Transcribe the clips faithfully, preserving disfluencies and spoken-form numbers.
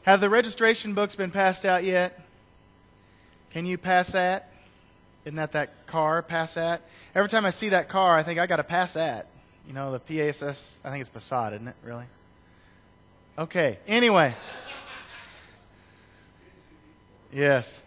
Have the registration books been passed out yet? Can you pass that? Isn't that that car, pass that? Every time I see that car, I think I got to pass that. You know, the P A S S, I think it's Passat, isn't it, really? Okay, anyway. Yes.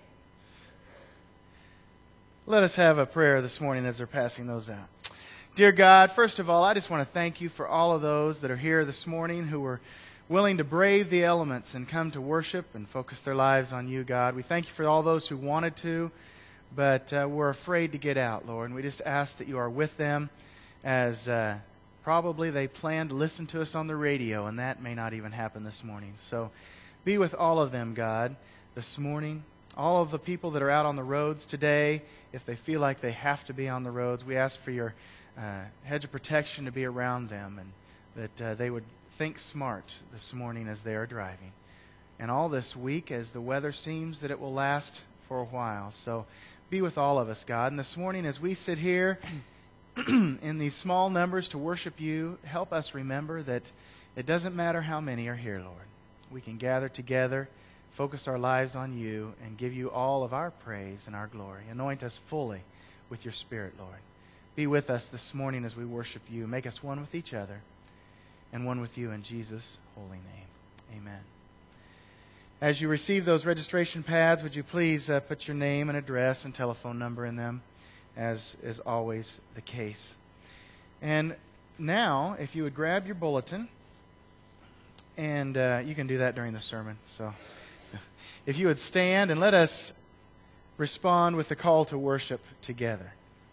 Let us have a prayer this morning as they're passing those out. Dear God, first of all, I just want to thank you for all of those that are here this morning who were willing to brave the elements and come to worship and focus their lives on you, God. We thank you for all those who wanted to, but uh, were afraid to get out, Lord. And we just ask that you are with them as uh, probably they plan to listen to us on the radio, and that may not even happen this morning. So be with all of them, God, this morning. All of the people that are out on the roads today, if they feel like they have to be on the roads, we ask for your uh, hedge of protection to be around them, and that uh, they would think smart this morning as they are driving. And all this week, as the weather seems that it will last for a while. So be with all of us, God. And this morning, as we sit here in these small numbers to worship you, help us remember that it doesn't matter how many are here, Lord. We can gather together, focus our lives on you, and give you all of our praise and our glory. Anoint us fully with your Spirit, Lord. Be with us this morning as we worship you. Make us one with each other and one with you in Jesus' holy name. Amen. As you receive those registration pads, would you please uh, put your name and address and telephone number in them, as is always the case. And now, if you would grab your bulletin, and uh, you can do that during the sermon. So, if you would stand and let us respond with the call to worship together.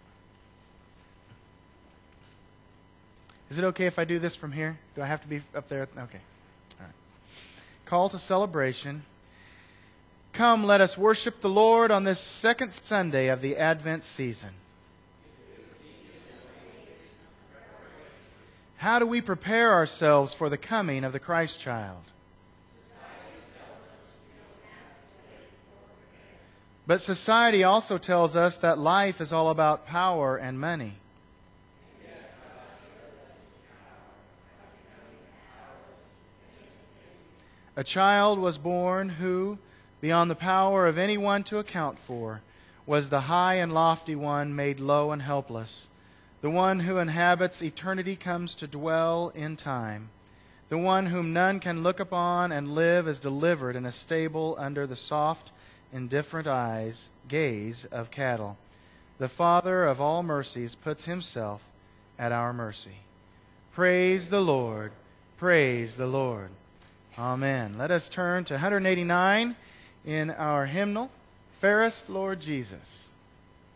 Is it okay if I do this from here? Do I have to be up there? Okay. All right. Call to celebration. Come, let us worship the Lord on this second Sunday of the Advent season. How do we prepare ourselves for the coming of the Christ child? But society also tells us that life is all about power and money. A child was born who, beyond the power of anyone to account for, was the high and lofty one made low and helpless, the one who inhabits eternity comes to dwell in time, the one whom none can look upon and live as delivered in a stable under the soft, indifferent eyes, gaze of cattle. The Father of all mercies puts himself at our mercy. Praise the Lord. Praise the Lord. Amen. Let us turn to one eighty-nine in our hymnal, Fairest Lord Jesus.